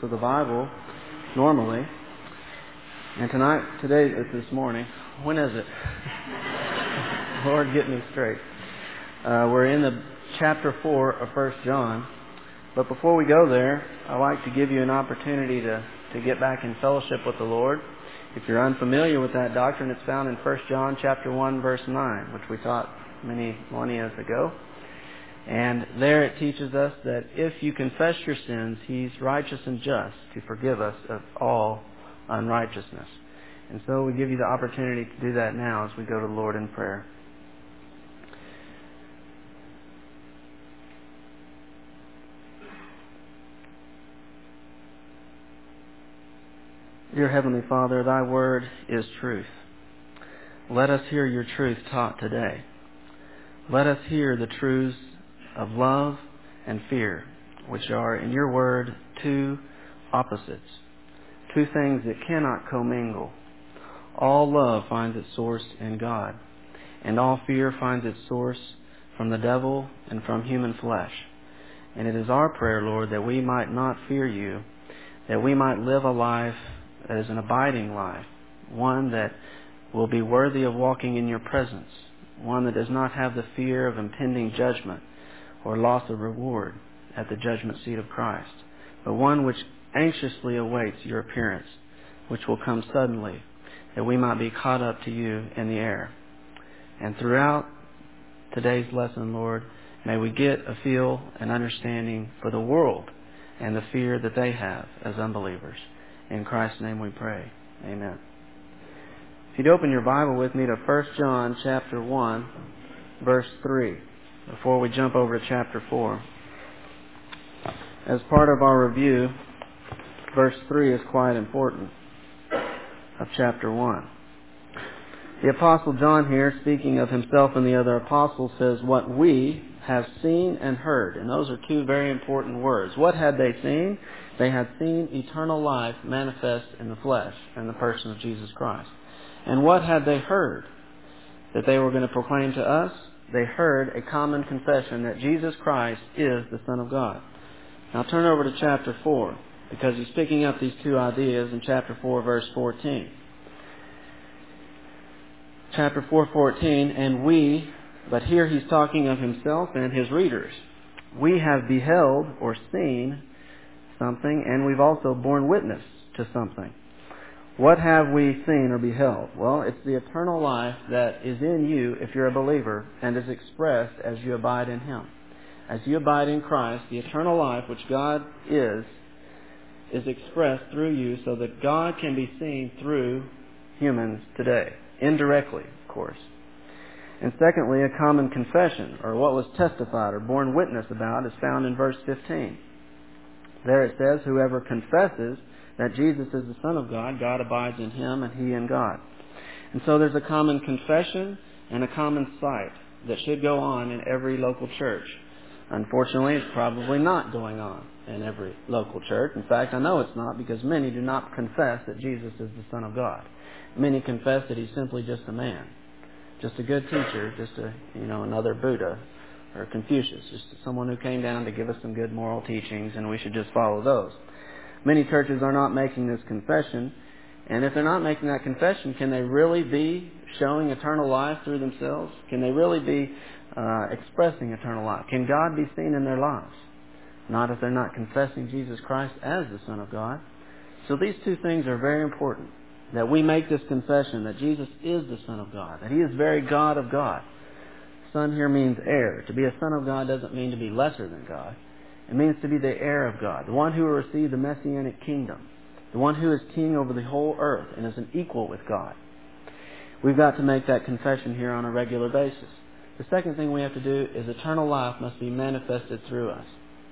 of the Bible normally. And this morning. When is it? Lord, get me straight. We're in the chapter 4 of 1 John. But before we go there, I'd like to give you an opportunity to get back in fellowship with the Lord. If you're unfamiliar with that doctrine, it's found in 1 John chapter 1, verse 9, which we taught many millennia ago. And there it teaches us that if you confess your sins, He's righteous and just to forgive us of all unrighteousness. And so we give you the opportunity to do that now as we go to the Lord in prayer. Dear Heavenly Father, Thy Word is truth. Let us hear Your truth taught today. Let us hear the truths of love and fear, which are in Your Word two opposites, two things that cannot commingle. All love finds its source in God, and all fear finds its source from the devil and from human flesh. And it is our prayer, Lord, that we might not fear You, that we might live a life that is an abiding life, one that will be worthy of walking in Your presence, one that does not have the fear of impending judgment or loss of reward at the judgment seat of Christ, but one which anxiously awaits Your appearance, which will come suddenly, that we might be caught up to You in the air. And throughout today's lesson, Lord, may we get a feel and understanding for the world and the fear that they have as unbelievers. In Christ's name we pray. Amen. If you'd open your Bible with me to 1 John chapter 1, verse 3, before we jump over to chapter 4. As part of our review, verse 3 is quite important of chapter 1. The Apostle John here, speaking of himself and the other apostles, says, what we have seen and heard. And those are two very important words. What had they seen? They had seen eternal life manifest in the flesh and the person of Jesus Christ. And what had they heard that they were going to proclaim to us? They heard a common confession that Jesus Christ is the Son of God. Now turn over to chapter 4, because he's picking up these two ideas in chapter 4, verse 14. Chapter 4:14, and we, but here he's talking of himself and his readers. We have beheld or seen something, and we've also borne witness to something. What have we seen or beheld? Well, it's the eternal life that is in you if you're a believer and is expressed as you abide in Him. As you abide in Christ, the eternal life which God is expressed through you so that God can be seen through humans today. Indirectly, of course. And secondly, a common confession, or what was testified or borne witness about, is found in verse 15. There it says, whoever confesses that Jesus is the Son of God, God abides in him and he in God. And so there's a common confession and a common sight that should go on in every local church. Unfortunately, it's probably not going on in every local church. In fact, I know it's not, because many do not confess that Jesus is the Son of God. Many confess that He's simply just a man, just a good teacher, just another Buddha or Confucius, just someone who came down to give us some good moral teachings and we should just follow those. Many churches are not making this confession, and if they're not making that confession, can they really be showing eternal life through themselves? Can they really be expressing eternal life? Can God be seen in their lives? Not if they're not confessing Jesus Christ as the Son of God. So these two things are very important, that we make this confession that Jesus is the Son of God, that He is very God of God. Son here means heir. To be a son of God doesn't mean to be lesser than God. It means to be the heir of God, the one who will receive the Messianic kingdom, the one who is king over the whole earth and is an equal with God. We've got to make that confession here on a regular basis. The second thing we have to do is eternal life must be manifested through us.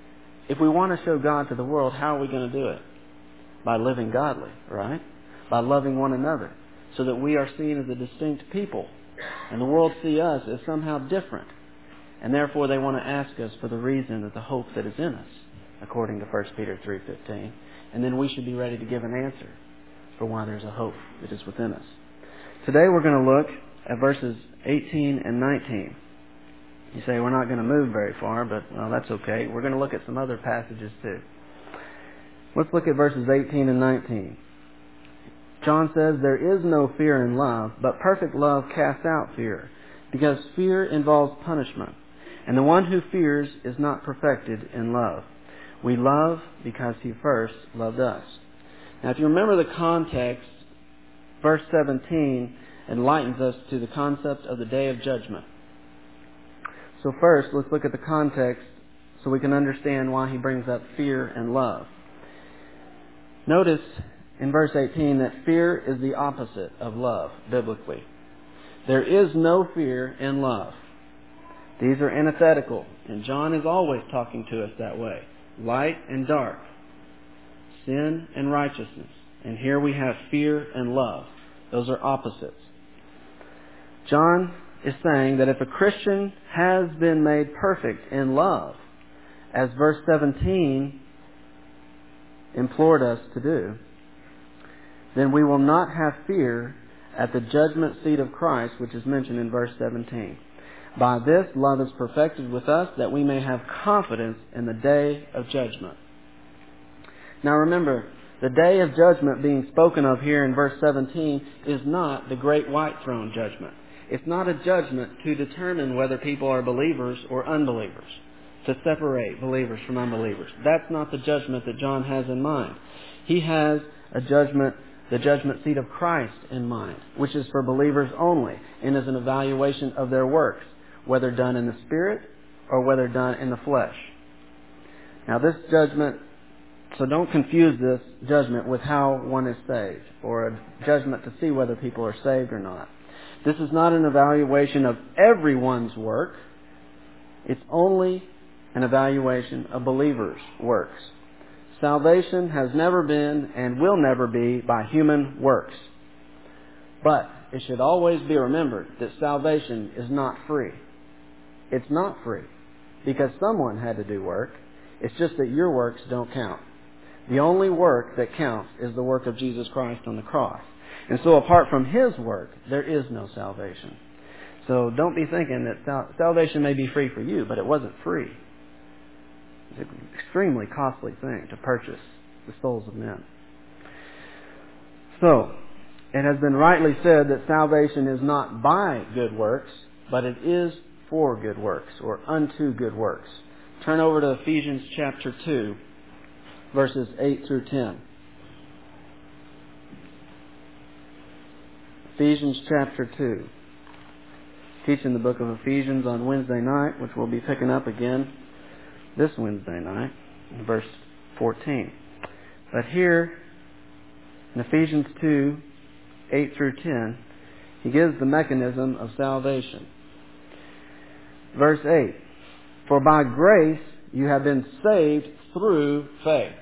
If we want to show God to the world, how are we going to do it? By living godly, right? By loving one another, so that we are seen as a distinct people, and the world see us as somehow different. And therefore they want to ask us for the reason of the hope that is in us, according to 1 Peter 3:15. And then we should be ready to give an answer for why there's a hope that is within us. Today we're going to look at verses 18 and 19. You say, we're not going to move very far, but well, that's okay. We're going to look at some other passages too. Let's look at verses 18 and 19. John says, "There is no fear in love, but perfect love casts out fear, because fear involves punishment. And the one who fears is not perfected in love. We love because He first loved us." Now, if you remember the context, verse 17 enlightens us to the concept of the day of judgment. So first, let's look at the context so we can understand why he brings up fear and love. Notice in verse 18 that fear is the opposite of love, biblically. There is no fear in love. These are antithetical, and John is always talking to us that way. Light and dark, sin and righteousness. And here we have fear and love. Those are opposites. John is saying that if a Christian has been made perfect in love, as verse 17 implored us to do, then we will not have fear at the judgment seat of Christ, which is mentioned in verse 17. By this, love is perfected with us, that we may have confidence in the day of judgment. Now remember, the day of judgment being spoken of here in verse 17 is not the great white throne judgment. It's not a judgment to determine whether people are believers or unbelievers, to separate believers from unbelievers. That's not the judgment that John has in mind. He has a judgment, the judgment seat of Christ in mind, which is for believers only, and is an evaluation of their works, whether done in the Spirit or whether done in the flesh. Now this judgment, so don't confuse this judgment with how one is saved, or a judgment to see whether people are saved or not. This is not an evaluation of everyone's work. It's only an evaluation of believers' works. Salvation has never been and will never be by human works. But it should always be remembered that salvation is not free. It's not free because someone had to do work. It's just that your works don't count. The only work that counts is the work of Jesus Christ on the cross. And so apart from His work, there is no salvation. So don't be thinking that salvation may be free for you, but it wasn't free. It's an extremely costly thing to purchase the souls of men. So, it has been rightly said that salvation is not by good works, but it is for good works, or unto good works. Turn over to Ephesians chapter 2, verses 8 through 10. Ephesians chapter 2. Teaching the book of Ephesians on Wednesday night, which we'll be picking up again this Wednesday night, in verse 14. But here, in Ephesians 2, 8 through 10, he gives the mechanism of salvation. Verse 8, "For by grace you have been saved through faith.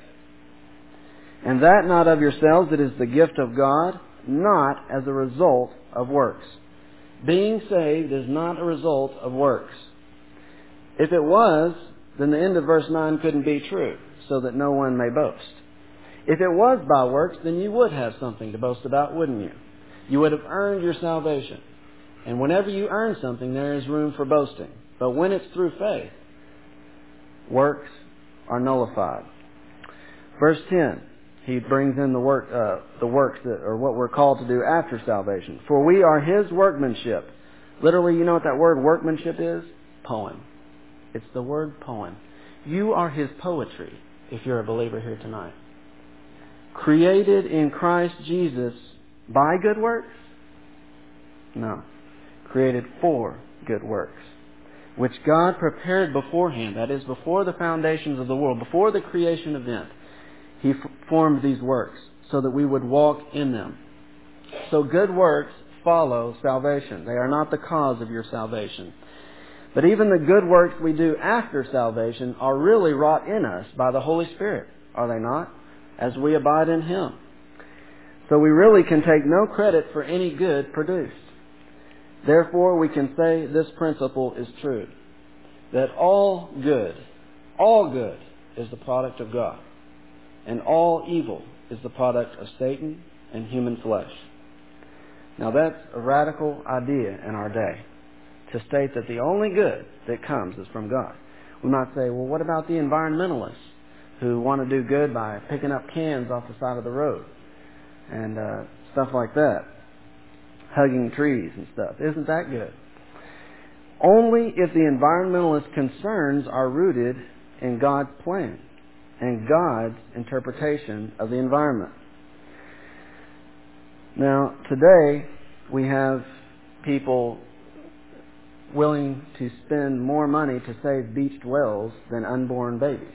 And that not of yourselves, it is the gift of God, not as a result of works." Being saved is not a result of works. If it was, then the end of verse 9 couldn't be true, so that no one may boast. If it was by works, then you would have something to boast about, wouldn't you? You would have earned your salvation. And whenever you earn something, there is room for boasting. But when it's through faith, works are nullified. Verse 10, he brings in the works that are what we're called to do after salvation. "For we are His workmanship." Literally, you know what that word workmanship is? Poem. It's the word poem. You are His poetry, if you're a believer here tonight. Created in Christ Jesus by good works? No. Created for good works, which God prepared beforehand, that is, before the foundations of the world, before the creation event. He formed these works so that we would walk in them. So good works follow salvation. They are not the cause of your salvation. But even the good works we do after salvation are really wrought in us by the Holy Spirit, are they not? As we abide in Him. So we really can take no credit for any good produced. Therefore, we can say this principle is true, that all good is the product of God, and all evil is the product of Satan and human flesh. Now that's a radical idea in our day, to state that the only good that comes is from God. We might say, well, what about the environmentalists who want to do good by picking up cans off the side of the road and stuff like that. Hugging trees and stuff. Isn't that good? Only if the environmentalist concerns are rooted in God's plan and God's interpretation of the environment. Now, today we have people willing to spend more money to save beached whales than unborn babies.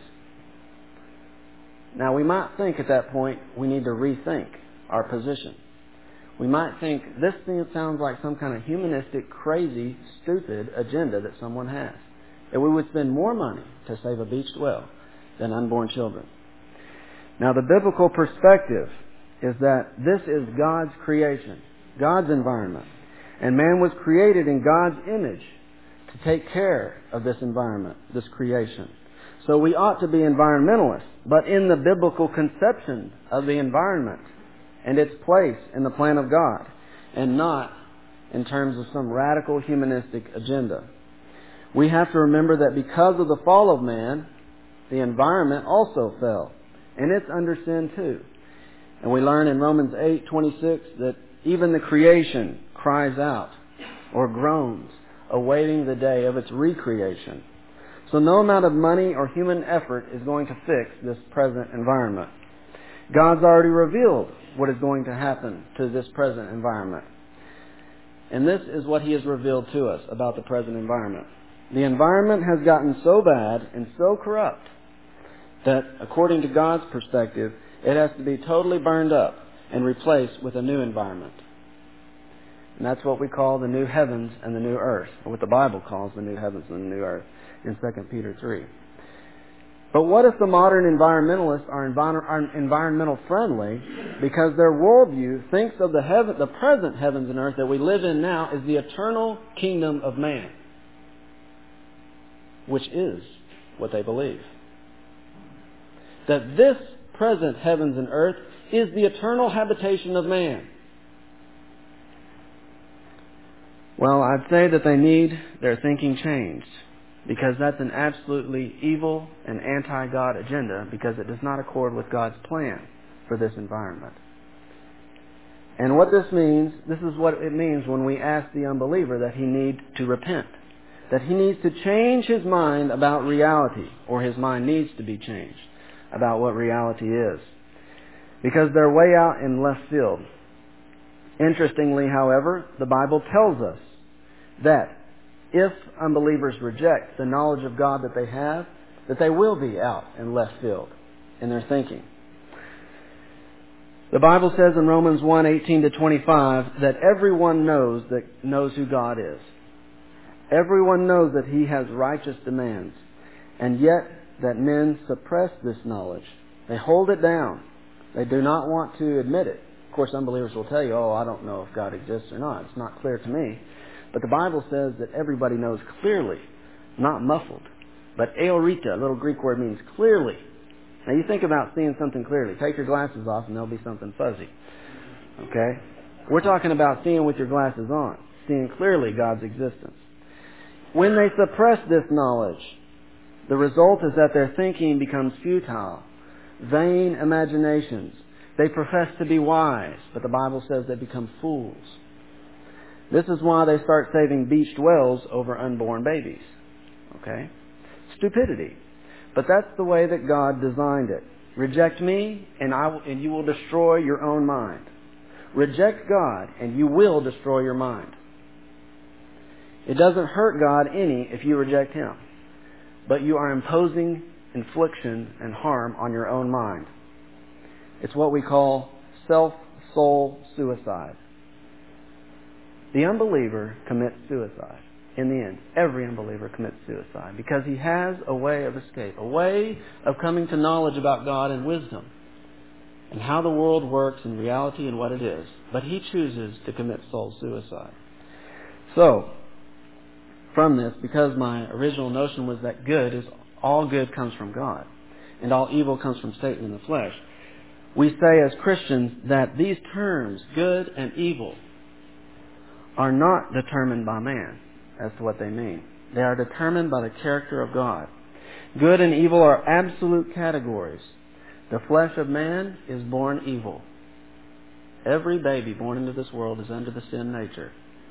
Now, we might think at that point we need to rethink our position. We might think this thing sounds like some kind of humanistic, crazy, stupid agenda that someone has. That we would spend more money to save a beached whale than unborn children. Now, the biblical perspective is that this is God's creation, God's environment. And man was created in God's image to take care of this environment, this creation. So we ought to be environmentalists, but in the biblical conception of the environment and its place in the plan of God, and not in terms of some radical humanistic agenda. We have to remember that because of the fall of man, the environment also fell, and it's under sin too. And we learn in Romans 8:26 that even the creation cries out or groans, awaiting the day of its recreation. So no amount of money or human effort is going to fix this present environment. God's already revealed what is going to happen to this present environment. And this is what He has revealed to us about the present environment. The environment has gotten so bad and so corrupt that, according to God's perspective, it has to be totally burned up and replaced with a new environment. And that's what we call the new heavens and the new earth, or what the Bible calls the new heavens and the new earth in 2 Peter 3. But what if the modern environmentalists are environmental friendly because their worldview thinks of the present heavens and earth that we live in now as the eternal kingdom of man, which is what they believe. That this present heavens and earth is the eternal habitation of man. Well, I'd say that they need their thinking changed, because that's an absolutely evil and anti-God agenda, because it does not accord with God's plan for this environment. And what this means, this is what it means when we ask the unbeliever that he needs to repent. That he needs to change his mind about reality, or his mind needs to be changed about what reality is. Because they're way out in left field. Interestingly, however, the Bible tells us that if unbelievers reject the knowledge of God that they have, that they will be out in left field in their thinking. The Bible says in Romans 1:18-25 that everyone knows who God is. Everyone knows that He has righteous demands, and yet that men suppress this knowledge. They hold it down. They do not want to admit it. Of course, unbelievers will tell you, I don't know if God exists or not. It's not clear to me. But the Bible says that everybody knows clearly, not muffled. But aorita, a little Greek word, means clearly. Now you think about seeing something clearly. Take your glasses off and there'll be something fuzzy. Okay? We're talking about seeing with your glasses on. Seeing clearly God's existence. When they suppress this knowledge, the result is that their thinking becomes futile. Vain imaginations. They profess to be wise, but the Bible says they become fools. This is why they start saving beached whales over unborn babies. Okay? Stupidity. But that's the way that God designed it. Reject me, and you will destroy your own mind. Reject God, and you will destroy your mind. It doesn't hurt God any if you reject Him. But you are imposing infliction and harm on your own mind. It's what we call self-soul suicide. The unbeliever commits suicide. In the end, every unbeliever commits suicide because he has a way of escape, a way of coming to knowledge about God and wisdom and how the world works in reality and what it is. But he chooses to commit soul suicide. So, from this, because my original notion was that all good comes from God and all evil comes from Satan in the flesh, we say as Christians that these terms, good and evil, are not determined by man as to what they mean. They are determined by the character of God. Good and evil are absolute categories. The flesh of man is born evil. Every baby born into this world is under the sin nature.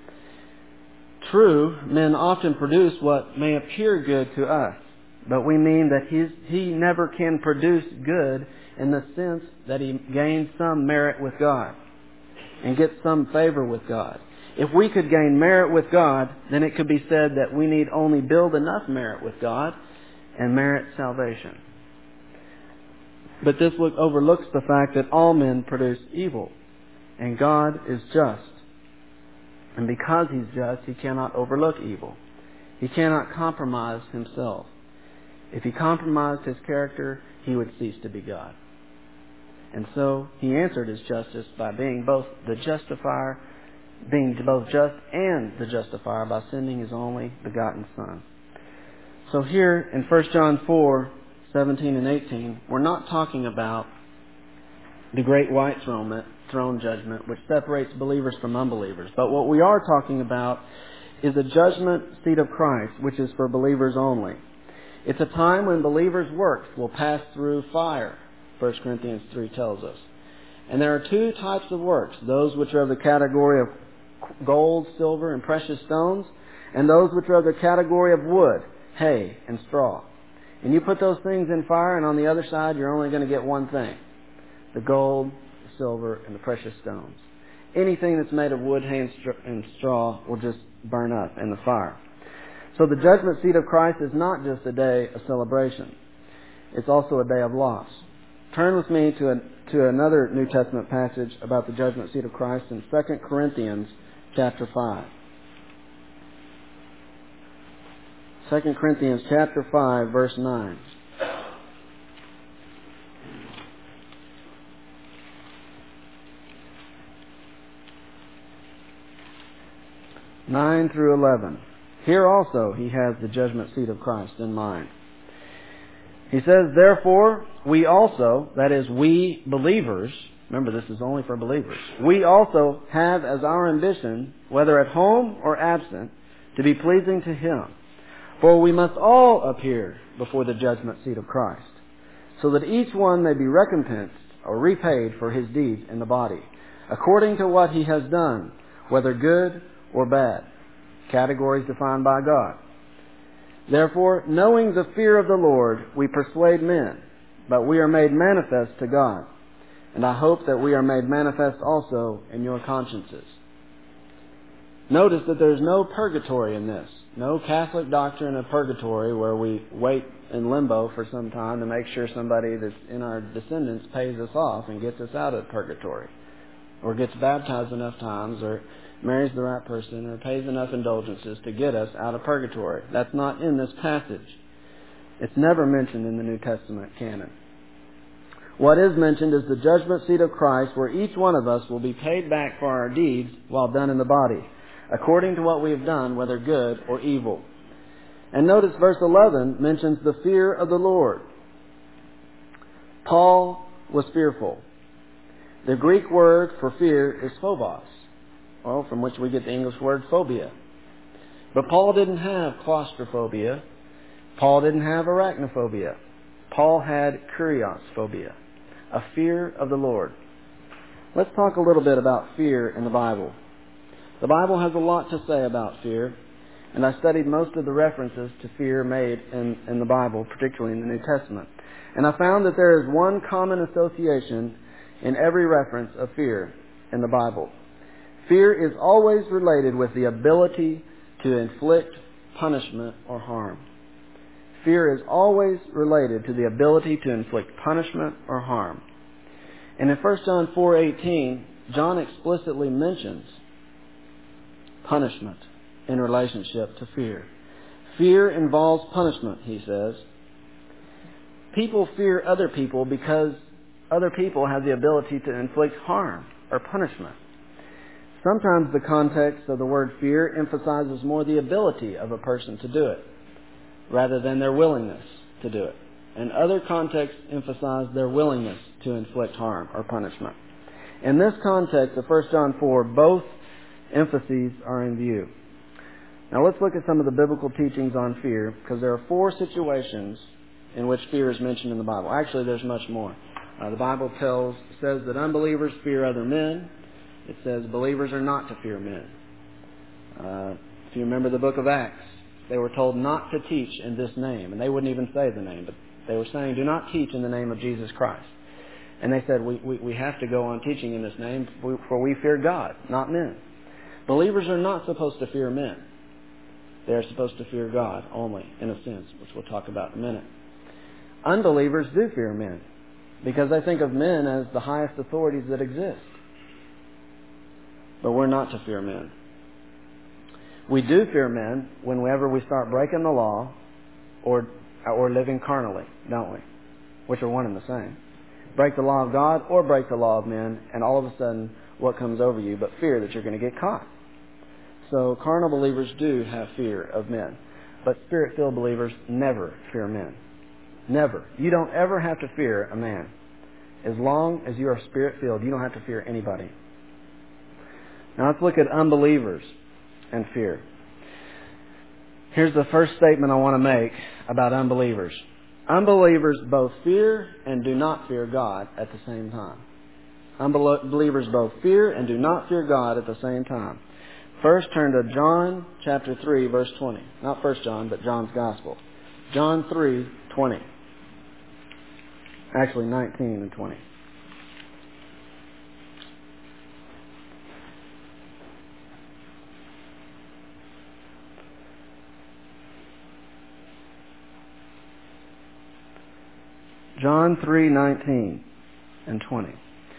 True, men often produce what may appear good to us, but we mean that he never can produce good in the sense that he gains some merit with God and gets some favor with God. If we could gain merit with God, then it could be said that we need only build enough merit with God and merit salvation. But this overlooks the fact that all men produce evil, and God is just. And because He's just, He cannot overlook evil. He cannot compromise Himself. If He compromised His character, He would cease to be God. And so He answered His justice by being both the justifier, being both just and the justifier by sending His only begotten Son. So here in 1 John 4:17 and 18, we're not talking about the great white throne judgment, which separates believers from unbelievers. But what we are talking about is a judgment seat of Christ, which is for believers only. It's a time when believers' works will pass through fire, 1 Corinthians 3 tells us. And there are two types of works, those which are of the category of gold, silver, and precious stones, and those which are of the category of wood, hay, and straw. And you put those things in fire, and on the other side you're only going to get one thing: the gold, the silver, and the precious stones. Anything that's made of wood, hay, and straw will just burn up in the fire. So the judgment seat of Christ is not just a day of celebration. It's also a day of loss. Turn with me to another New Testament passage about the judgment seat of Christ in 2 Corinthians chapter 5. 2 Corinthians chapter 5, verse 9. (9 through 11). Here also he has the judgment seat of Christ in mind. He says, "Therefore we also," that is, we believers, remember this is only for believers, "we also have as our ambition, whether at home or absent, to be pleasing to Him. For we must all appear before the judgment seat of Christ, so that each one may be recompensed or repaid for his deeds in the body, according to what he has done, whether good or bad." Categories defined by God. "Therefore, knowing the fear of the Lord, we persuade men, but we are made manifest to God. And I hope that we are made manifest also in your consciences." Notice that there's no purgatory in this. No Catholic doctrine of purgatory where we wait in limbo for some time to make sure somebody that's in our descendants pays us off and gets us out of purgatory, or gets baptized enough times, or marries the right person, or pays enough indulgences to get us out of purgatory. That's not in this passage. It's never mentioned in the New Testament canon. What is mentioned is the judgment seat of Christ, where each one of us will be paid back for our deeds while done in the body, according to what we have done, whether good or evil. And notice verse 11 mentions the fear of the Lord. Paul was fearful. The Greek word for fear is phobos, from which we get the English word phobia. But Paul didn't have claustrophobia. Paul didn't have arachnophobia. Paul had kurios phobia, a fear of the Lord. Let's talk a little bit about fear in the Bible. The Bible has a lot to say about fear, and I studied most of the references to fear made in the Bible, particularly in the New Testament. And I found that there is one common association in every reference of fear in the Bible. Fear is always related with the ability to inflict punishment or harm. Fear is always related to the ability to inflict punishment or harm. And in 1 John 4:18, John explicitly mentions punishment in relationship to fear. Fear involves punishment, he says. People fear other people because other people have the ability to inflict harm or punishment. Sometimes the context of the word fear emphasizes more the ability of a person to do it rather than their willingness to do it. And other contexts emphasize their willingness to inflict harm or punishment. In this context of 1 John 4, both emphases are in view. Now let's look at some of the biblical teachings on fear, because there are 4 situations in which fear is mentioned in the Bible. Actually, there's much more. The Bible says that unbelievers fear other men. It says believers are not to fear men. If you remember the book of Acts, they were told not to teach in this name, and they wouldn't even say the name, but they were saying, do not teach in the name of Jesus Christ. And they said, we have to go on teaching in this name, for we fear God, not men. Believers are not supposed to fear men. They are supposed to fear God only, in a sense, which we'll talk about in a minute. Unbelievers do fear men, because they think of men as the highest authorities that exist. But we're not to fear men. We do fear men whenever we start breaking the law or living carnally, don't we? Which are one and the same. Break the law of God or break the law of men, and all of a sudden, what comes over you but fear that you're going to get caught. So carnal believers do have fear of men, but Spirit-filled believers never fear men. Never. You don't ever have to fear a man. As long as you are Spirit-filled, you don't have to fear anybody. Now let's look at unbelievers and fear. Here's the first statement I want to make about unbelievers. Unbelievers both fear and do not fear God at the same time. Unbelievers both fear and do not fear God at the same time. First, turn to John chapter 3, verse 20. Not 1 John, but John's Gospel. John 3, 20. Actually, 19 and 20. John 3, 19 and 20.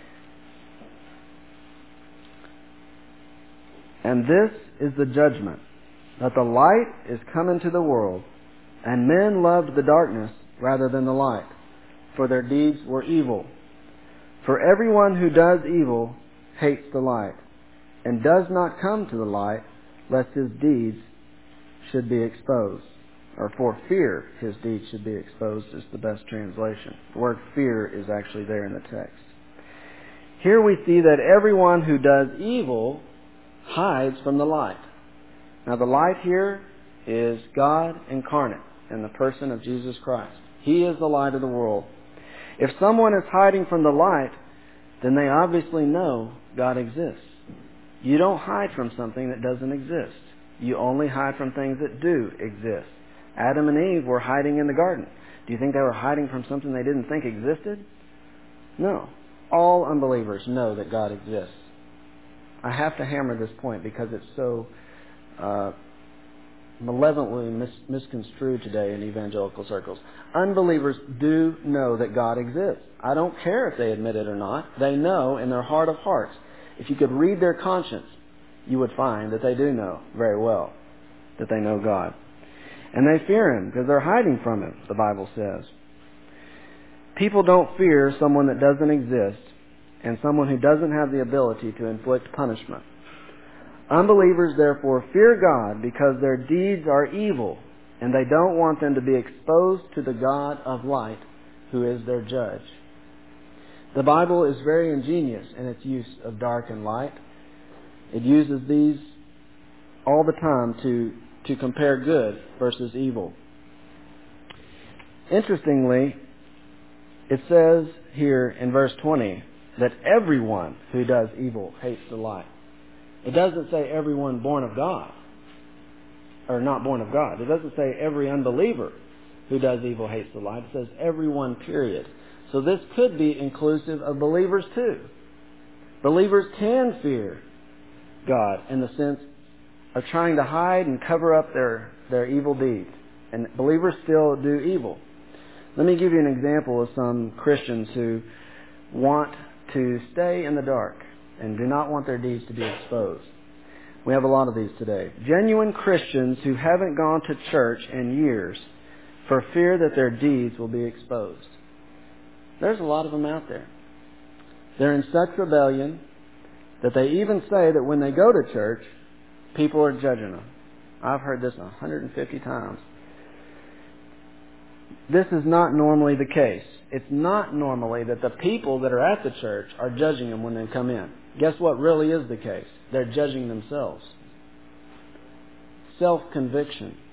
And this is the judgment, that the light is come into the world, and men loved the darkness rather than the light, for their deeds were evil. For everyone who does evil hates the light, and does not come to the light, lest his deeds should be exposed. Or for fear his deeds should be exposed is the best translation. The word fear is actually there in the text. Here we see that everyone who does evil hides from the light. Now the light here is God incarnate in the person of Jesus Christ. He is the light of the world. If someone is hiding from the light, then they obviously know God exists. You don't hide from something that doesn't exist. You only hide from things that do exist. Adam and Eve were hiding in the garden. Do you think they were hiding from something they didn't think existed? No. All unbelievers know that God exists. I have to hammer this point because it's so malevolently misconstrued today in evangelical circles. Unbelievers do know that God exists. I don't care if they admit it or not. They know in their heart of hearts. If you could read their conscience, you would find that they do know very well that they know God. And they fear Him because they're hiding from Him, the Bible says. People don't fear someone that doesn't exist and someone who doesn't have the ability to inflict punishment. Unbelievers therefore fear God because their deeds are evil and they don't want them to be exposed to the God of light who is their judge. The Bible is very ingenious in its use of dark and light. It uses these all the time to compare good versus evil. Interestingly, it says here in verse 20 that everyone who does evil hates the light. It doesn't say everyone born of God, or not born of God. It doesn't say every unbeliever who does evil hates the light. It says everyone, period. So this could be inclusive of believers too. Believers can fear God in the sense of trying to hide and cover up their evil deeds. And believers still do evil. Let me give you an example of some Christians who want to stay in the dark and do not want their deeds to be exposed. We have a lot of these today. Genuine Christians who haven't gone to church in years for fear that their deeds will be exposed. There's a lot of them out there. They're in such rebellion that they even say that when they go to church, people are judging them. I've heard this 150 times. This is not normally the case. It's not normally that the people that are at the church are judging them when they come in. Guess what really is the case? They're judging themselves. self-conviction.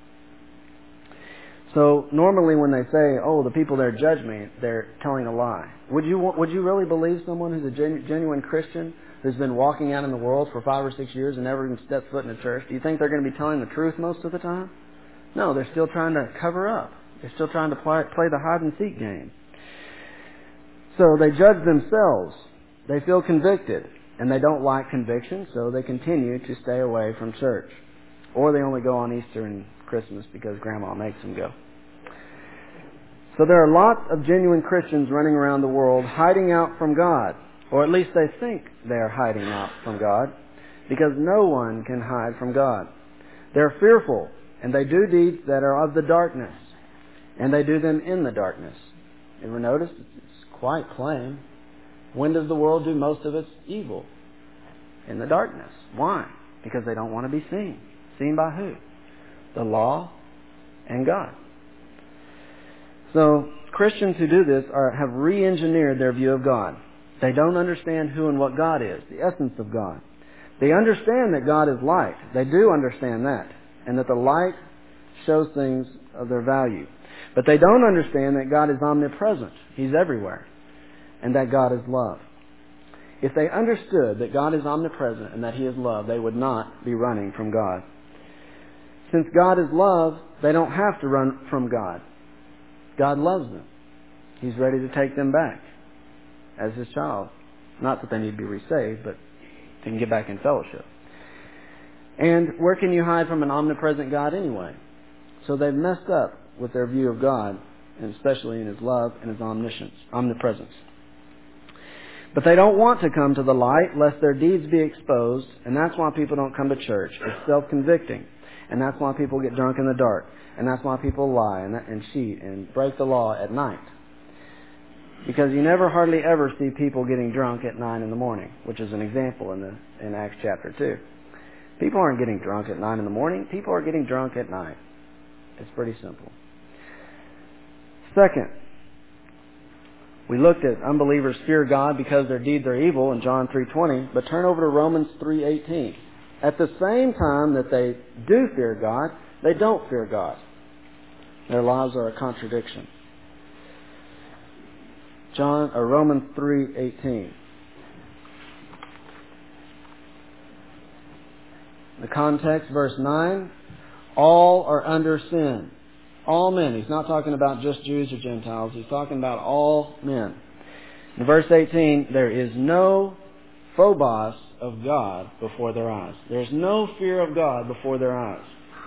So normally when they say, oh, the people there judge me, they're telling a lie. Would you really believe someone who's a genuine Christian who's been walking out in the world for 5 or 6 years and never even stepped foot in a church? Do you think they're going to be telling the truth most of the time? No, they're still trying to cover up. They're still trying to play the hide-and-seek game. So they judge themselves. They feel convicted, and they don't like conviction, so they continue to stay away from church. Or they only go on Easter and Christmas because Grandma makes them go. So there are lots of genuine Christians running around the world hiding out from God, or at least they think they're hiding out from God, because no one can hide from God. They're fearful, and they do deeds that are of the darkness, and they do them in the darkness. You ever notice? It's quite plain. When does the world do most of its evil? In the darkness. Why? Because they don't want to be seen. Seen by who? The law and God. So Christians who do this have re-engineered their view of God. They don't understand who and what God is, the essence of God. They understand that God is light. They do understand that, and that the light shows things of their value. But they don't understand that God is omnipresent. He's everywhere. And that God is love. If they understood that God is omnipresent and that He is love, they would not be running from God. Since God is love, they don't have to run from God. God loves them. He's ready to take them back as His child. Not that they need to be resaved, but they can get back in fellowship. And where can you hide from an omnipresent God anyway? So they've messed up with their view of God, and especially in His love and His omnipresence. But they don't want to come to the light lest their deeds be exposed, and that's why people don't come to church. It's self-convicting. And that's why people get drunk in the dark. And that's why people lie and cheat and break the law at night. Because you never hardly ever see people getting drunk at 9 in the morning, which is an example in Acts chapter 2. People aren't getting drunk at 9 in the morning. People are getting drunk at night. It's pretty simple. Second, we looked at unbelievers fear God because their deeds are evil in John 3:20, but turn over to Romans 3:18. At the same time that they do fear God, they don't fear God. Their lives are a contradiction. Romans 3:18. The context, verse 9, all are under sin. All men. He's not talking about just Jews or Gentiles. He's talking about all men. In verse 18, there is no phobos of God before their eyes. There's no fear of God before their eyes.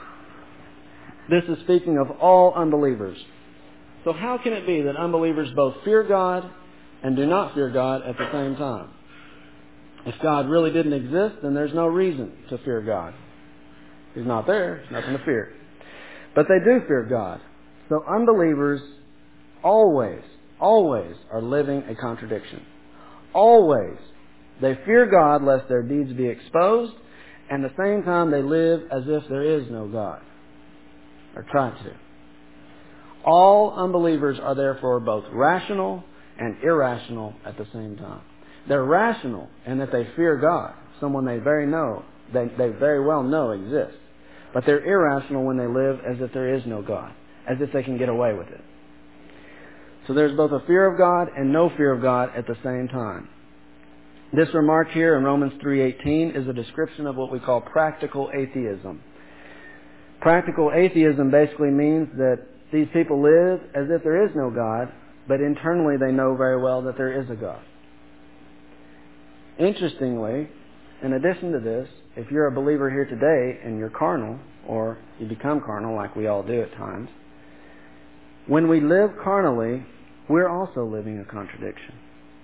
This is speaking of all unbelievers. So how can it be that unbelievers both fear God and do not fear God at the same time? If God really didn't exist, then there's no reason to fear God. He's not there. There's nothing to fear. But they do fear God. So unbelievers always are living a contradiction. Always. They fear God lest their deeds be exposed, and at the same time they live as if there is no God. Or try to. All unbelievers are therefore both rational and irrational at the same time. They're rational in that they fear God, someone they very well know exists. But they're irrational when they live as if there is no God, as if they can get away with it. So there's both a fear of God and no fear of God at the same time. This remark here in Romans 3:18 is a description of what we call practical atheism. Practical atheism basically means that these people live as if there is no God, but internally they know very well that there is a God. Interestingly, in addition to this, if you're a believer here today and you're carnal, or you become carnal like we all do at times, when we live carnally, we're also living a contradiction.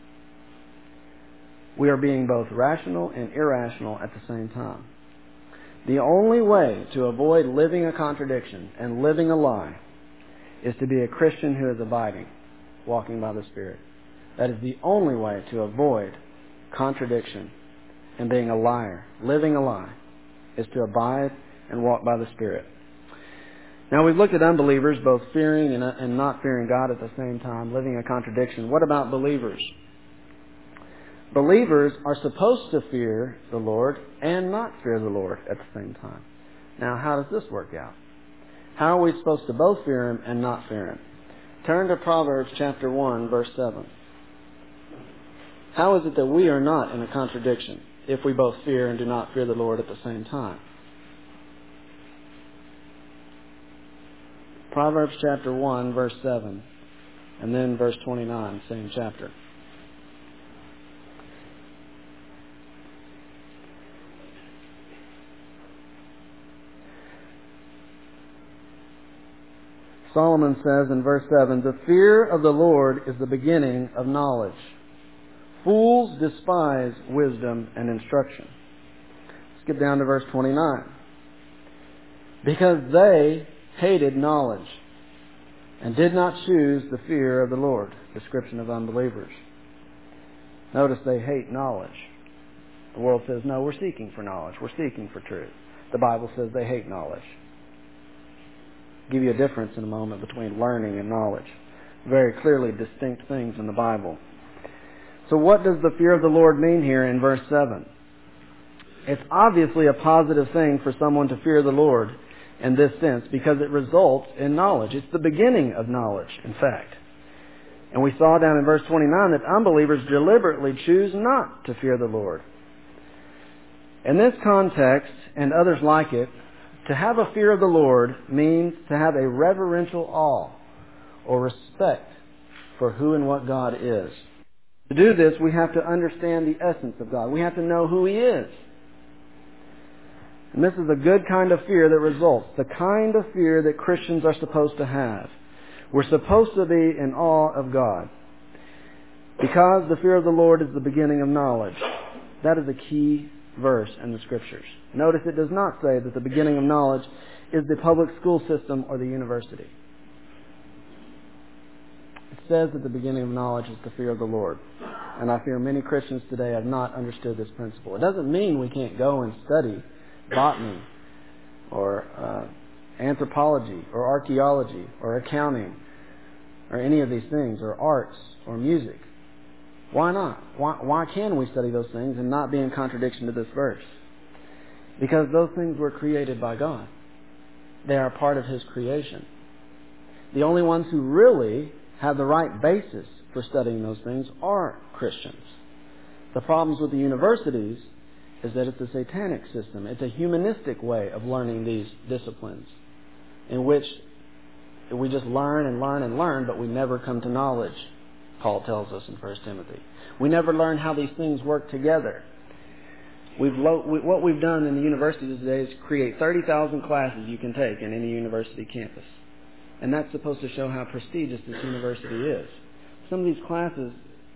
We are being both rational and irrational at the same time. The only way to avoid living a contradiction and living a lie is to be a Christian who is abiding, walking by the Spirit. That is the only way to avoid contradiction and being a liar, living a lie, is to abide and walk by the Spirit. Now we've looked at unbelievers both fearing and not fearing God at the same time, living a contradiction. What about believers? Believers are supposed to fear the Lord and not fear the Lord at the same time. Now, how does this work out? How are we supposed to both fear Him and not fear Him? Turn to Proverbs chapter 1, verse 7. How is it that we are not in a contradiction if we both fear and do not fear the Lord at the same time? Proverbs chapter 1, verse 7, and then verse 29, same chapter. Solomon says in verse 7, "The fear of the Lord is the beginning of knowledge. Fools despise wisdom and instruction." Let's get down to verse 29. "Because they hated knowledge and did not choose the fear of the Lord." Description of unbelievers. Notice they hate knowledge. The world says, no, we're seeking for knowledge. We're seeking for truth. The Bible says they hate knowledge. I'll give you a difference in a moment between learning and knowledge. Very clearly distinct things in the Bible. So what does the fear of the Lord mean here in verse 7? It's obviously a positive thing for someone to fear the Lord in this sense because it results in knowledge. It's the beginning of knowledge, in fact. And we saw down in verse 29 that unbelievers deliberately choose not to fear the Lord. In this context, and others like it, to have a fear of the Lord means to have a reverential awe or respect for who and what God is. To do this, we have to understand the essence of God. We have to know who He is. And this is a good kind of fear that results. The kind of fear that Christians are supposed to have. We're supposed to be in awe of God. Because the fear of the Lord is the beginning of knowledge. That is a key verse in the Scriptures. Notice it does not say that the beginning of knowledge is the public school system or the university. It says that the beginning of knowledge is the fear of the Lord. And I fear many Christians today have not understood this principle. It doesn't mean we can't go and study botany or anthropology or archaeology or accounting or any of these things, or arts or music. Why not? Why can we study those things and not be in contradiction to this verse? Because those things were created by God. They are part of His creation. The only ones who really have the right basis for studying those things are Christians. The problems with the universities is that it's a satanic system. It's a humanistic way of learning these disciplines in which we just learn and learn and learn, but we never come to knowledge, Paul tells us in 1 Timothy. We never learn how these things work together. What we've done in the university today is create 30,000 classes you can take in any university campus. And that's supposed to show how prestigious this university is. Some of these classes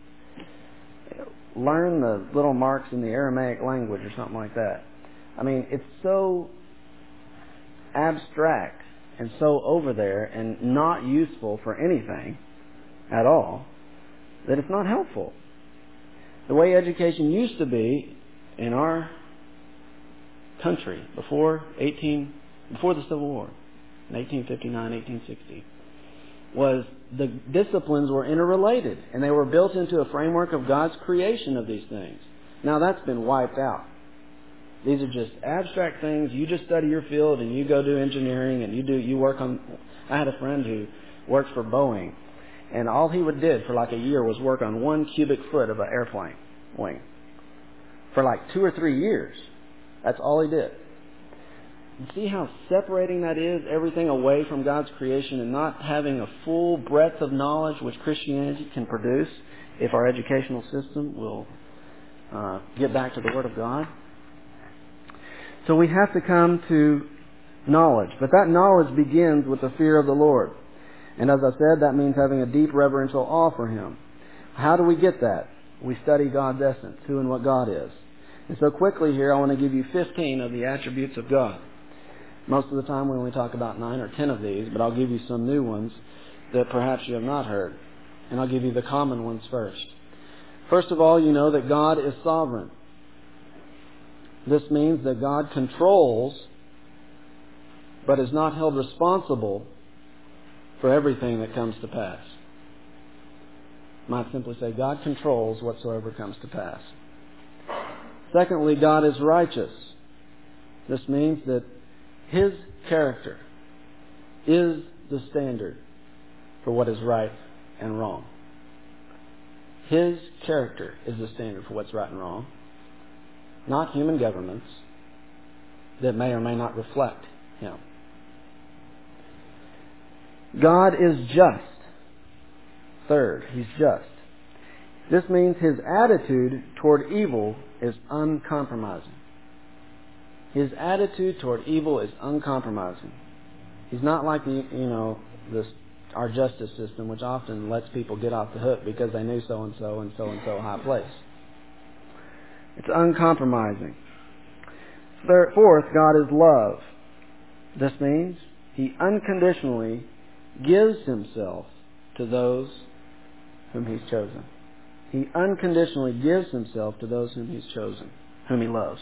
learn the little marks in the Aramaic language or something like that. I mean, it's so abstract and so over there and not useful for anything at all that it's not helpful. The way education used to be in our country before the Civil War, in 1859, 1860, was the disciplines were interrelated, and they were built into a framework of God's creation of these things. Now that's been wiped out. These are just abstract things. You just study your field, and you go do engineering, and you work on. I had a friend who worked for Boeing, and all he did for like a year was work on 1 cubic foot of an airplane wing for like 2 or 3 years. That's all he did. You see how separating that is, everything away from God's creation and not having a full breadth of knowledge which Christianity can produce if our educational system will get back to the Word of God. So we have to come to knowledge. But that knowledge begins with the fear of the Lord. And as I said, that means having a deep reverential awe for Him. How do we get that? We study God's essence, who and what God is. And so quickly here, I want to give you 15 of the attributes of God. Most of the time we only talk about 9 or 10 of these, but I'll give you some new ones that perhaps you have not heard. And I'll give you the common ones first. First of all, you know that God is sovereign. This means that God controls, but is not held responsible for everything that comes to pass. Might simply say, God controls whatsoever comes to pass. Secondly, God is righteous. This means that His character is the standard for what is right and wrong. His character is the standard for what's right and wrong, not human governments that may or may not reflect Him. God is just. Third, He's just. This means His attitude toward evil is uncompromising. His attitude toward evil is uncompromising. He's not like our justice system, which often lets people get off the hook because they knew so-and-so and so-and-so high place. It's uncompromising. Fourth, God is love. This means He unconditionally gives Himself to those whom He's chosen. He unconditionally gives Himself to those whom He's chosen, whom He loves.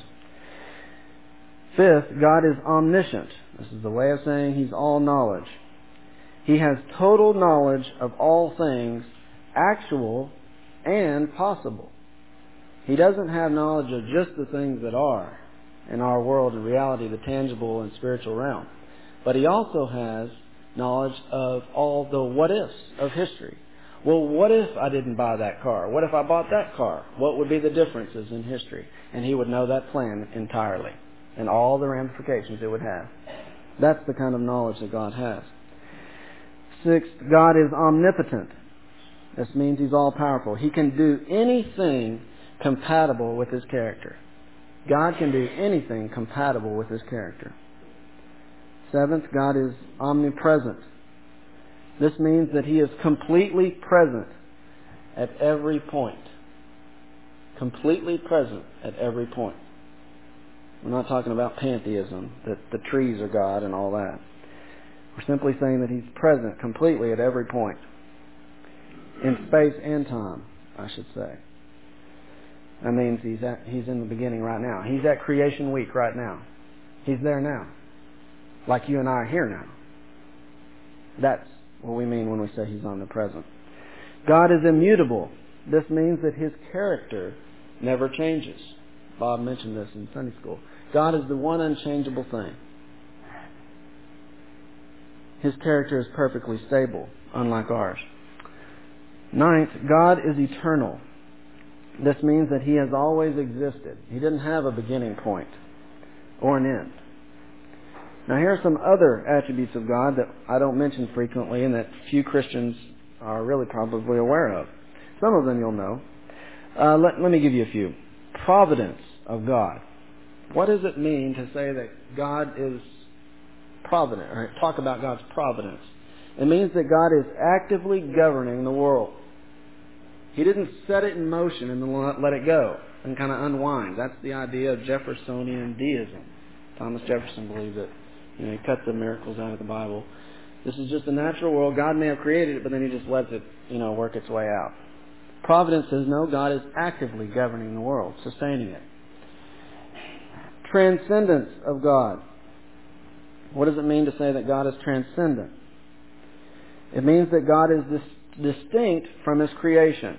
Fifth, God is omniscient. This is the way of saying He's all knowledge. He has total knowledge of all things, actual and possible. He doesn't have knowledge of just the things that are in our world and reality, the tangible and spiritual realm. But He also has knowledge of all the what-ifs of history. Well, what if I didn't buy that car? What if I bought that car? What would be the differences in history? And He would know that plan entirely and all the ramifications it would have. That's the kind of knowledge that God has. Sixth, God is omnipotent. This means He's all-powerful. He can do anything compatible with His character. God can do anything compatible with His character. Seventh, God is omnipresent. This means that He is completely present at every point. Completely present at every point. We're not talking about pantheism, that the trees are God and all that. We're simply saying that He's present completely at every point. In space and time, I should say. That means He's in the beginning right now. He's at creation week right now. He's there now. Like you and I are here now. That's what we mean when we say He's omnipresent. God is immutable. This means that His character never changes. Bob mentioned this in Sunday school. God is the one unchangeable thing. His character is perfectly stable, unlike ours. Ninth, God is eternal. This means that He has always existed. He didn't have a beginning point or an end. Now here are some other attributes of God that I don't mention frequently and that few Christians are really probably aware of. Some of them you'll know. Let me give you a few. Providence of God. What does it mean to say that God is provident, or talk about God's providence? It means that God is actively governing the world. He didn't set it in motion and then let it go and kind of unwind. That's the idea of Jeffersonian deism. Thomas Jefferson believed that He cut the miracles out of the Bible. This is just the natural world. God may have created it, but then He just lets it, work its way out. Providence says, no, God is actively governing the world, sustaining it. Transcendence of God. What does it mean to say that God is transcendent? It means that God is distinct from His creation.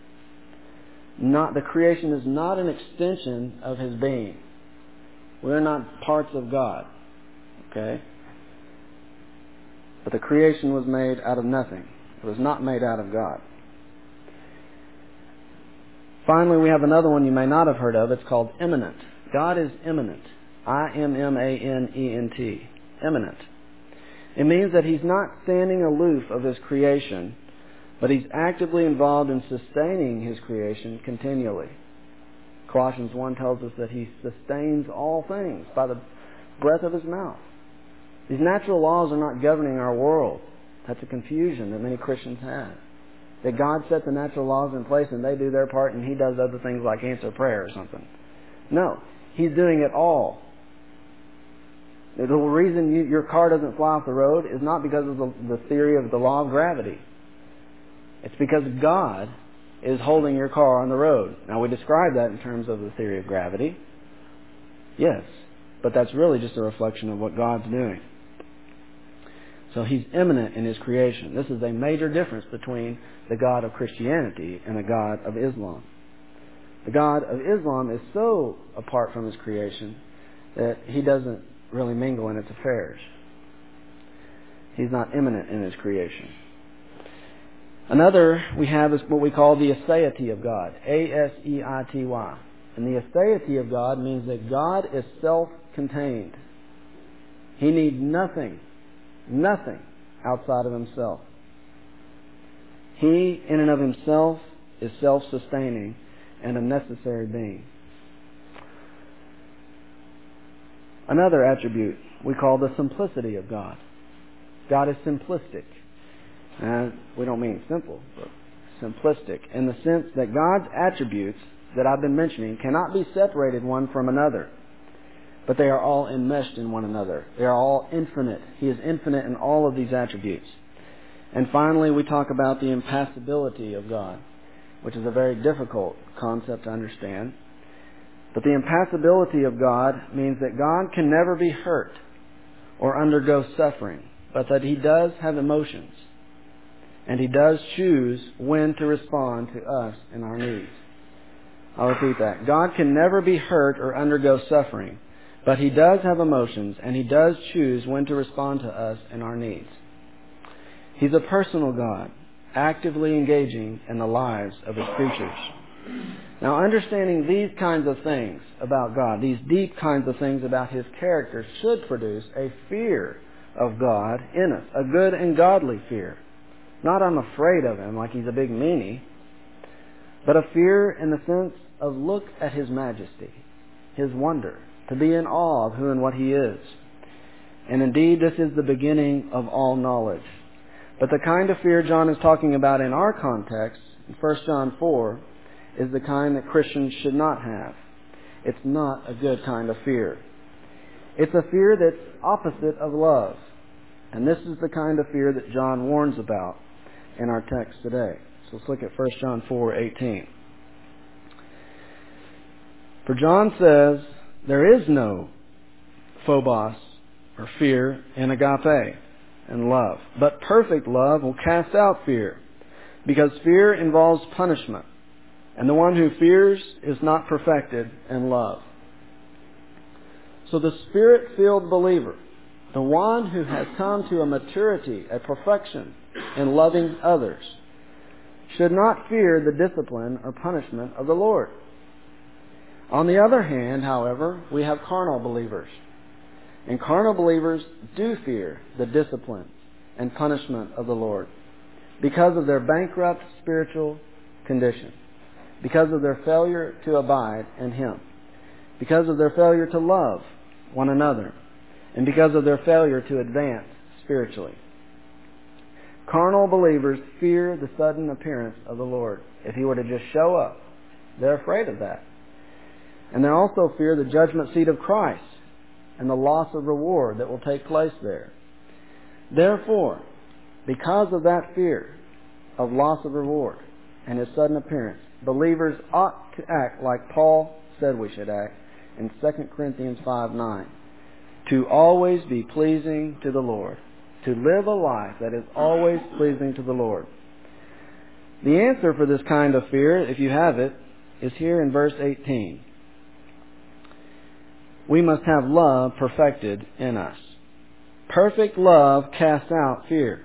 The creation is not an extension of His being. We're not parts of God. Okay? But the creation was made out of nothing. It was not made out of God. Finally, we have another one you may not have heard of. It's called immanent. God is immanent. I-M-M-A-N-E-N-T. Immanent. It means that He's not standing aloof of His creation, but He's actively involved in sustaining His creation continually. Colossians 1 tells us that He sustains all things by the breath of His mouth. These natural laws are not governing our world. That's a confusion that many Christians have. That God set the natural laws in place and they do their part and He does other things like answer prayer or something. No. He's doing it all. The reason your car doesn't fly off the road is not because of the theory of the law of gravity. It's because God is holding your car on the road. Now we describe that in terms of the theory of gravity. Yes. But that's really just a reflection of what God's doing. So He's immanent in His creation. This is a major difference between the God of Christianity and the God of Islam. The God of Islam is so apart from His creation that He doesn't really mingle in its affairs. He's not immanent in His creation. Another we have is what we call the aseity of God. A-S-E-I-T-Y. And the aseity of God means that God is self-contained. He needs nothing outside of Himself. He, in and of Himself, is self-sustaining and a necessary being. Another attribute we call the simplicity of God. God is simplistic. And we don't mean simple, but simplistic, in the sense that God's attributes that I've been mentioning cannot be separated one from another, but they are all enmeshed in one another. They are all infinite. He is infinite in all of these attributes. And finally, we talk about the impassibility of God, which is a very difficult concept to understand. But the impassibility of God means that God can never be hurt or undergo suffering, but that He does have emotions. And He does choose when to respond to us in our needs. I'll repeat that. God can never be hurt or undergo suffering, but He does have emotions, and He does choose when to respond to us in our needs. He's a personal God, actively engaging in the lives of His creatures. Now, understanding these kinds of things about God, these deep kinds of things about His character, should produce a fear of God in us, a good and godly fear. Not I'm afraid of Him like He's a big meanie, but a fear in the sense of look at His majesty, His wonder, to be in awe of who and what He is. And indeed, this is the beginning of all knowledge. But the kind of fear John is talking about in our context, in 1 John 4, is the kind that Christians should not have. It's not a good kind of fear. It's a fear that's opposite of love. And this is the kind of fear that John warns about in our text today. So let's look at 1 John 4:18. For John says, there is no phobos, or fear, in agape, and love. But perfect love will cast out fear, because fear involves punishment. And the one who fears is not perfected in love. So the Spirit-filled believer, the one who has come to a maturity, a perfection in loving others, should not fear the discipline or punishment of the Lord. On the other hand, however, we have carnal believers. And carnal believers do fear the discipline and punishment of the Lord because of their bankrupt spiritual condition, because of their failure to abide in Him, because of their failure to love one another, and because of their failure to advance spiritually. Carnal believers fear the sudden appearance of the Lord. If He were to just show up, they're afraid of that. And they also fear the judgment seat of Christ and the loss of reward that will take place there. Therefore, because of that fear of loss of reward and His sudden appearance, believers ought to act like Paul said we should act in 2 Corinthians 5:9, to always be pleasing to the Lord, to live a life that is always pleasing to the Lord. The answer for this kind of fear, if you have it, is here in verse 18. We must have love perfected in us. Perfect love casts out fear.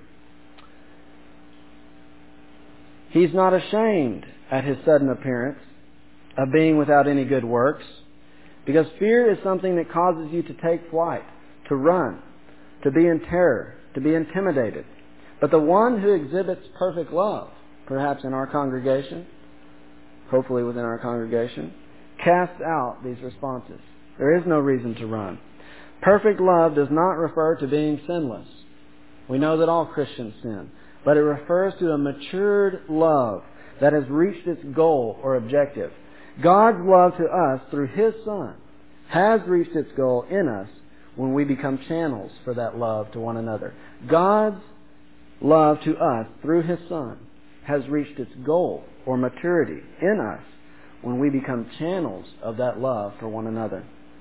He's not ashamed at His sudden appearance of being without any good works, because fear is something that causes you to take flight, to run, to be in terror, to be intimidated. But the one who exhibits perfect love, perhaps in our congregation, hopefully within our congregation, casts out these responses. There is no reason to run. Perfect love does not refer to being sinless. We know that all Christians sin, but it refers to a matured love that has reached its goal or objective. God's love to us through His Son has reached its goal in us when we become channels for that love to one another. God's love to us through His Son has reached its goal or maturity in us when we become channels of that love for one another.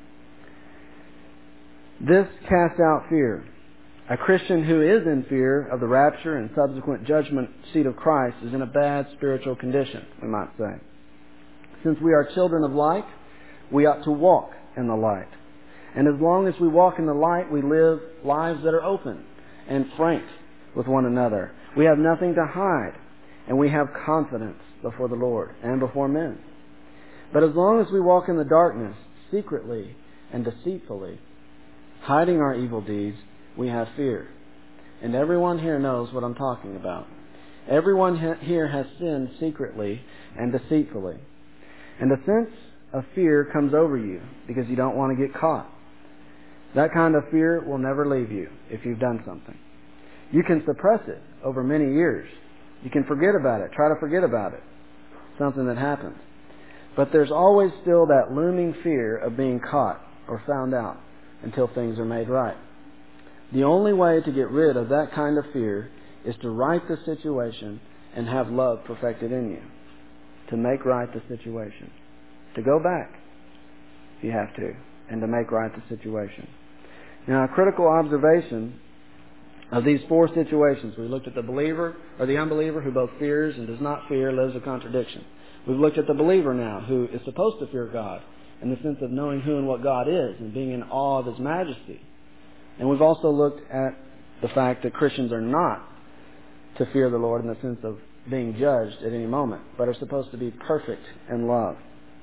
This casts out fear. A Christian who is in fear of the rapture and subsequent judgment seat of Christ is in a bad spiritual condition, we might say. Since we are children of light, we ought to walk in the light. And as long as we walk in the light, we live lives that are open and frank with one another. We have nothing to hide, and we have confidence before the Lord and before men. But as long as we walk in the darkness, secretly and deceitfully, hiding our evil deeds, we have fear. And everyone here knows what I'm talking about. Everyone here has sinned secretly and deceitfully. And a sense of fear comes over you because you don't want to get caught. That kind of fear will never leave you if you've done something. You can suppress it over many years. You can forget about it, try to forget about it, something that happened. But there's always still that looming fear of being caught or found out until things are made right. The only way to get rid of that kind of fear is to right the situation and have love perfected in you. To make right the situation. To go back, if you have to, and to make right the situation. Now, a critical observation of these four situations. We looked at the believer or the unbeliever who both fears and does not fear, lives a contradiction. We've looked at the believer now who is supposed to fear God in the sense of knowing who and what God is and being in awe of His majesty. And we've also looked at the fact that Christians are not to fear the Lord in the sense of being judged at any moment, but are supposed to be perfect in love.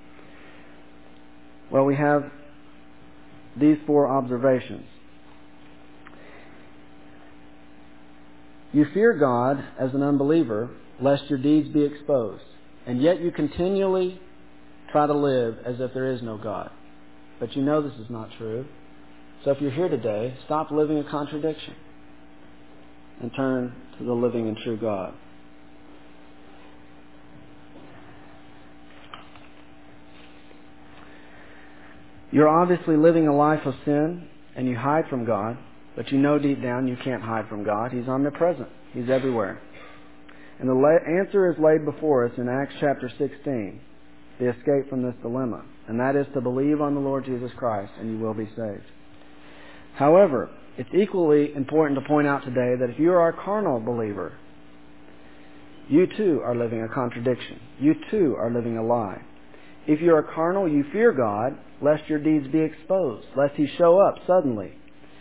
Well, we have these four observations. You fear God as an unbeliever, lest your deeds be exposed, and yet you continually try to live as if there is no God. But you know this is not true. So if you're here today, stop living a contradiction and turn to the living and true God. You're obviously living a life of sin, and you hide from God, but you know deep down you can't hide from God. He's omnipresent. He's everywhere. And the answer is laid before us in Acts chapter 16, the escape from this dilemma, and that is to believe on the Lord Jesus Christ, and you will be saved. However, it's equally important to point out today that if you are a carnal believer, you too are living a contradiction. You too are living a lie. If you are carnal, you fear God, lest your deeds be exposed, lest He show up suddenly.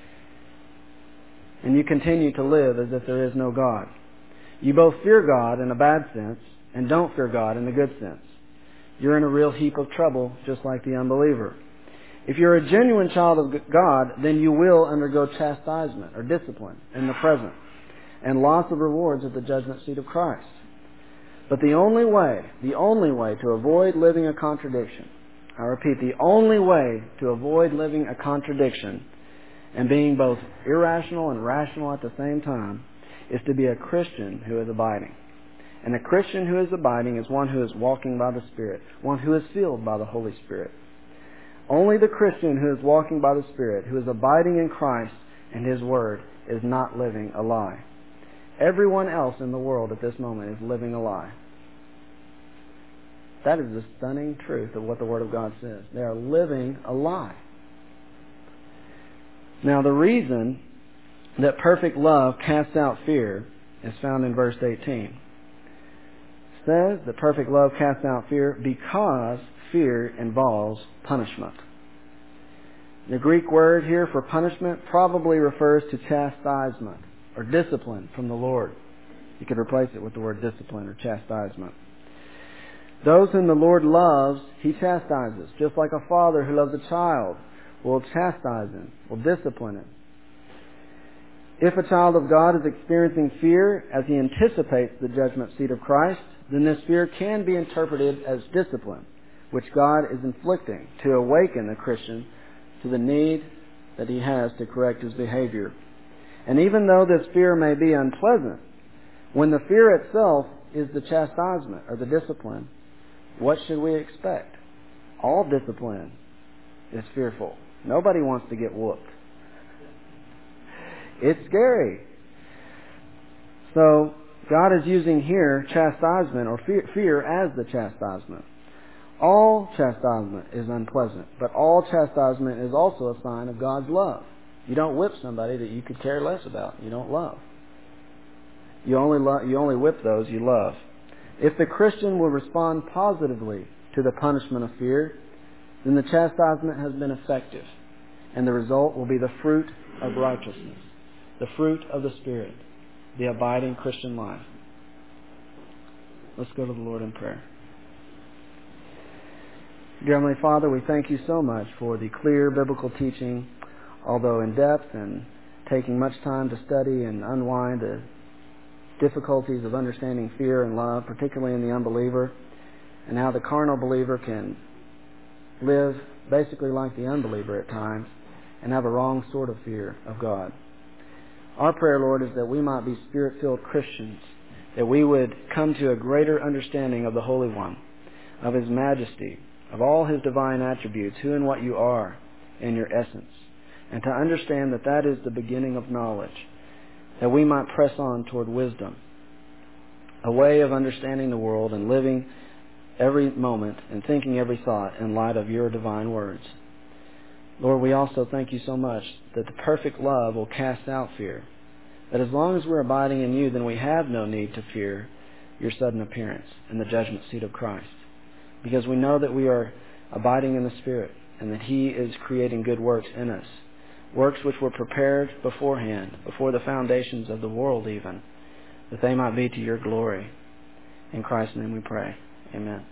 And you continue to live as if there is no God. You both fear God in a bad sense and don't fear God in a good sense. You're in a real heap of trouble, just like the unbeliever. If you're a genuine child of God, then you will undergo chastisement or discipline in the present and loss of rewards at the judgment seat of Christ. But the only way to avoid living a contradiction, I repeat, the only way to avoid living a contradiction and being both irrational and rational at the same time is to be a Christian who is abiding. And a Christian who is abiding is one who is walking by the Spirit, one who is filled by the Holy Spirit. Only the Christian who is walking by the Spirit, who is abiding in Christ and His Word, is not living a lie. Everyone else in the world at this moment is living a lie. That is the stunning truth of what the Word of God says. They are living a lie. Now, the reason that perfect love casts out fear is found in verse 18. It says that perfect love casts out fear because fear involves punishment. The Greek word here for punishment probably refers to chastisement or discipline from the Lord. You could replace it with the word discipline or chastisement. Those whom the Lord loves, He chastises, just like a father who loves a child will chastise him, will discipline him. If a child of God is experiencing fear as he anticipates the judgment seat of Christ, then this fear can be interpreted as discipline, which God is inflicting to awaken the Christian to the need that he has to correct his behavior. And even though this fear may be unpleasant, when the fear itself is the chastisement or the discipline, what should we expect? All discipline is fearful. Nobody wants to get whooped. It's scary. So God is using here chastisement or fear as the chastisement. All chastisement is unpleasant, but all chastisement is also a sign of God's love. You don't whip somebody that you could care less about. You don't love. You only whip those you love. If the Christian will respond positively to the punishment of fear, then the chastisement has been effective. And the result will be the fruit of righteousness, the fruit of the Spirit, the abiding Christian life. Let's go to the Lord in prayer. Dear Heavenly Father, we thank you so much for the clear biblical teaching, although in depth and taking much time to study and unwind the difficulties of understanding fear and love, particularly in the unbeliever, and how the carnal believer can live basically like the unbeliever at times and have a wrong sort of fear of God. Our prayer, Lord, is that we might be Spirit-filled Christians, that we would come to a greater understanding of the Holy One, of His majesty, of all His divine attributes, who and what you are in your essence, and to understand that that is the beginning of knowledge, that we might press on toward wisdom, a way of understanding the world and living every moment and thinking every thought in light of your divine words. Lord, we also thank you so much that the perfect love will cast out fear, that as long as we're abiding in you, then we have no need to fear your sudden appearance and the judgment seat of Christ, because we know that we are abiding in the Spirit and that He is creating good works in us, works which were prepared beforehand, before the foundations of the world even, that they might be to your glory. In Christ's name we pray. Amen.